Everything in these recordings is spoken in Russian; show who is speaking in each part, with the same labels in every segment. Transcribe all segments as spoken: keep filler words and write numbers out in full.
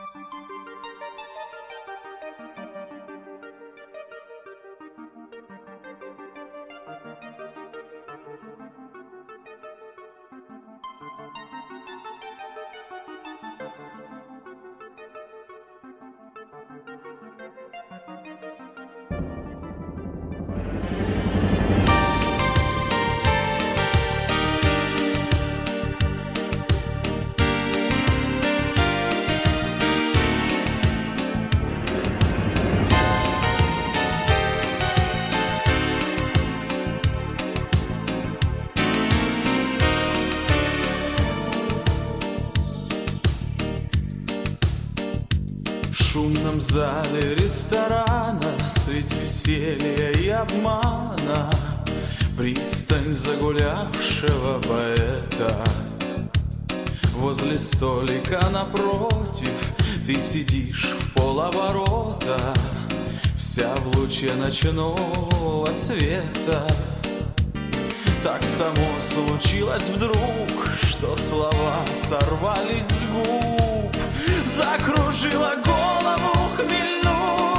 Speaker 1: В шумном зале ресторана средь веселья и обмана пристань загулявшего поэта. Возле столика напротив ты сидишь в полоборота, вся в луче ночного света. Так само случилось вдруг, что слова сорвались с губ, закружила голову хмельную.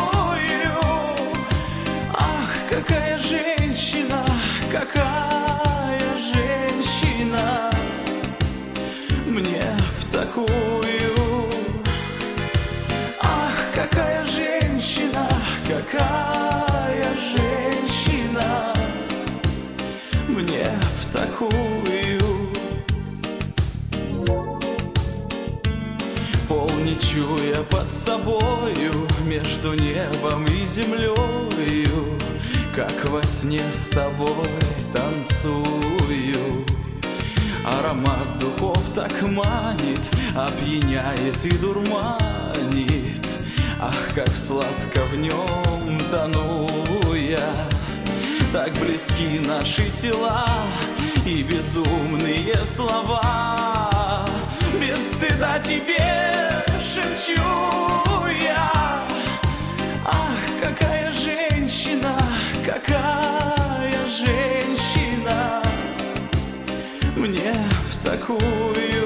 Speaker 1: Ах, какая женщина, какая женщина мне в такую. Ах, какая женщина, какая женщина мне в такую. Не чуя под собою между небом и землею, как во сне с тобой танцую. Аромат духов так манит, опьяняет и дурманит. Ах, как сладко в нем тону я. Так близки наши тела и безумные слова. Без стыда тебе шепчу я. Ах, какая женщина, какая женщина мне в такую.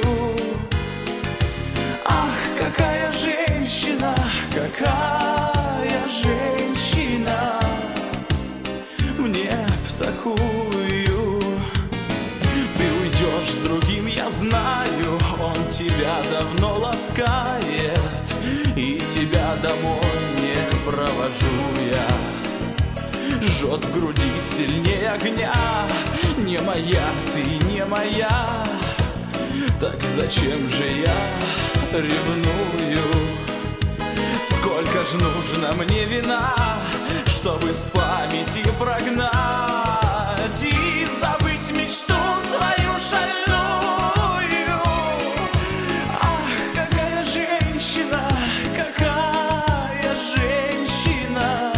Speaker 1: Ах, какая женщина, какая женщина мне в такую. Ты уйдешь с другим, я знаю, он тебя давно ласкает, и тебя домой не провожу я. Жжет в груди сильнее огня, не моя ты, не моя. Так зачем же я ревную? Сколько ж нужно мне вина, чтобы с памяти прогнать и забыть мечту свою шальную. Ах, какая женщина, какая женщина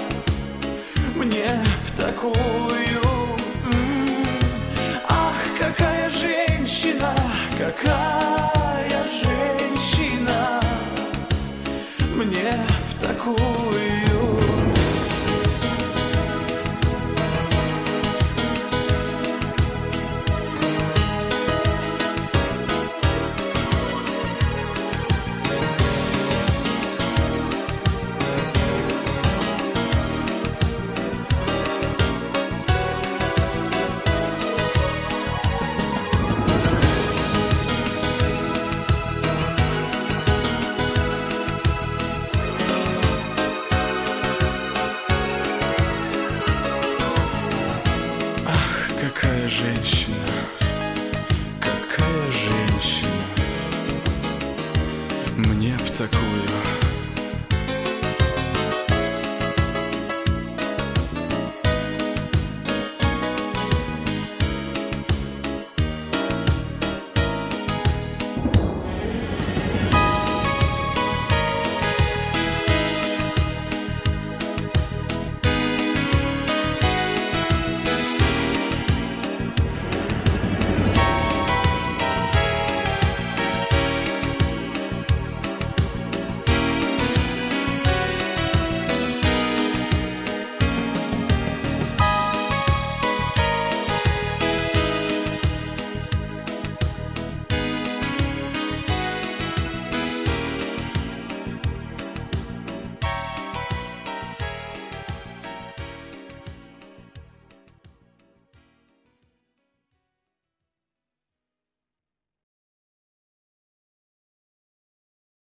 Speaker 1: мне в такую. Ах, какая женщина, какая женщина мне в такую. Какая женщина, какая женщина мне в такую.